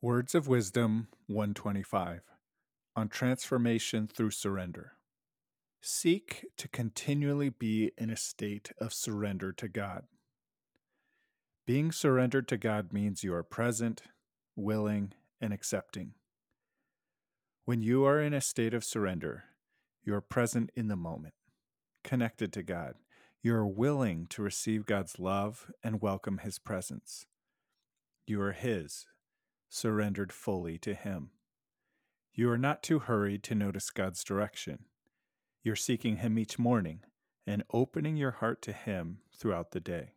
Words of Wisdom 125 on transformation through surrender. Seek to continually be in a state of surrender to God. Being surrendered to God means you are present, willing, and accepting. When you are in a state of surrender, you are present in the moment, connected to God. You are willing to receive God's love and welcome His presence. You are His, surrendered fully to Him. You are not too hurried to notice God's direction. You're seeking Him each morning and opening your heart to Him throughout the day.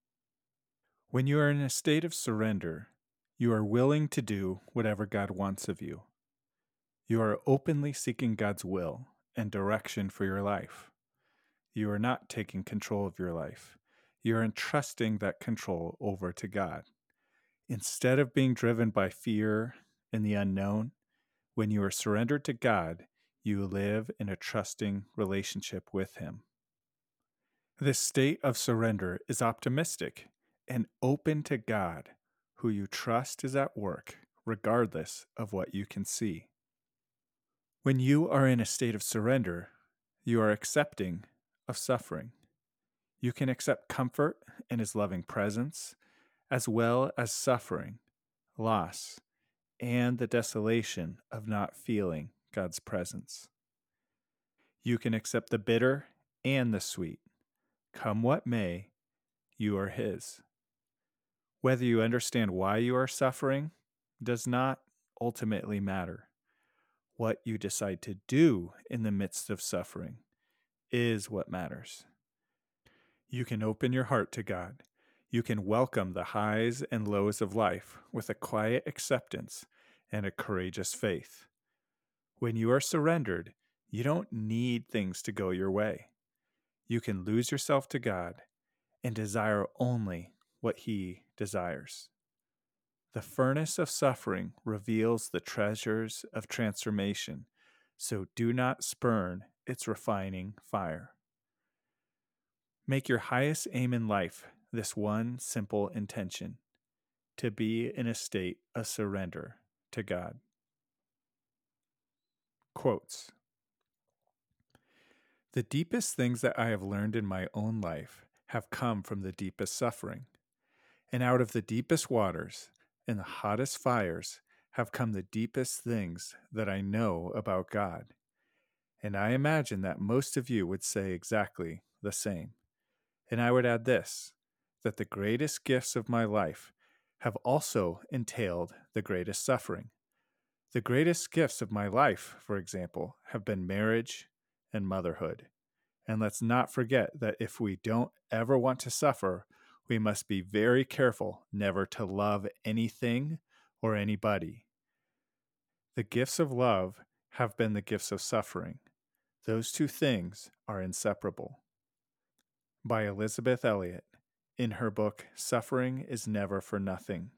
When you are in a state of surrender, you are willing to do whatever God wants of you. You are openly seeking God's will and direction for your life. You are not taking control of your life. You are entrusting that control over to God. Instead of being driven by fear and the unknown, when you are surrendered to God, you live in a trusting relationship with Him. This state of surrender is optimistic and open to God, who you trust is at work, regardless of what you can see. When you are in a state of surrender, you are accepting of suffering. You can accept comfort in His loving presence, as well as suffering, loss, and the desolation of not feeling God's presence. You can accept the bitter and the sweet. Come what may, you are His. Whether you understand why you are suffering does not ultimately matter. What you decide to do in the midst of suffering is what matters. You can open your heart to God. You can welcome the highs and lows of life with a quiet acceptance and a courageous faith. When you are surrendered, you don't need things to go your way. You can lose yourself to God and desire only what He desires. The furnace of suffering reveals the treasures of transformation, so do not spurn its refining fire. Make your highest aim in life this one simple intention: to be in a state of surrender to God. Quotes. The deepest things that I have learned in my own life have come from the deepest suffering, and out of the deepest waters and the hottest fires have come the deepest things that I know about God. And I imagine that most of you would say exactly the same. And I would add this, that the greatest gifts of my life have also entailed the greatest suffering. The greatest gifts of my life, for example, have been marriage and motherhood. And let's not forget that if we don't ever want to suffer, we must be very careful never to love anything or anybody. The gifts of love have been the gifts of suffering. Those two things are inseparable. By Elizabeth Elliot, in her book, Suffering is Never for Nothing.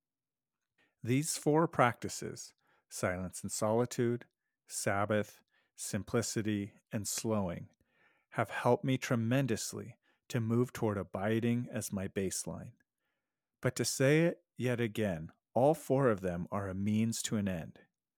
These four practices, silence and solitude, Sabbath, simplicity, and slowing, have helped me tremendously to move toward abiding as my baseline. But to say it yet again, all four of them are a means to an end.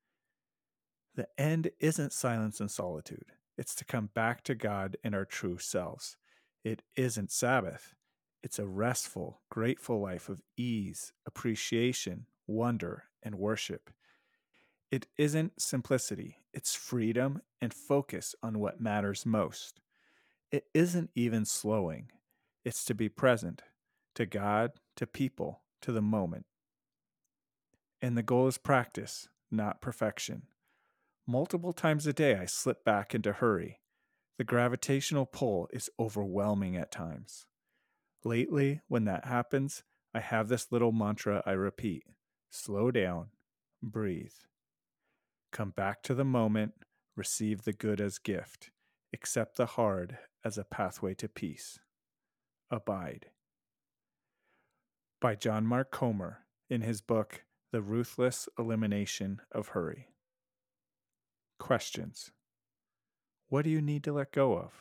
The end isn't silence and solitude. It's to come back to God in our true selves. It isn't Sabbath. It's a restful, grateful life of ease, appreciation, wonder, and worship. It isn't simplicity. It's freedom and focus on what matters most. It isn't even slowing. It's to be present, to God, to people, to the moment. And the goal is practice, not perfection. Multiple times a day I slip back into hurry. The gravitational pull is overwhelming at times. Lately, when that happens, I have this little mantra I repeat: slow down, breathe. Come back to the moment, receive the good as gift, accept the hard as a pathway to peace. Abide. By John Mark Comer in his book, The Ruthless Elimination of Hurry. Questions. What do you need to let go of?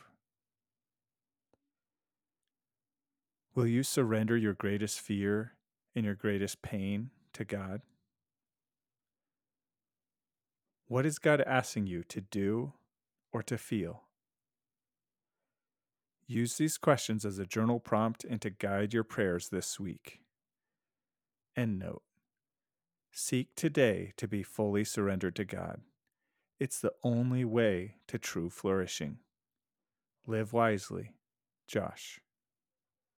Will you surrender your greatest fear and your greatest pain to God? What is God asking you to do or to feel? Use these questions as a journal prompt and to guide your prayers this week. End note. Seek today to be fully surrendered to God. It's the only way to true flourishing. Live wisely, Josh.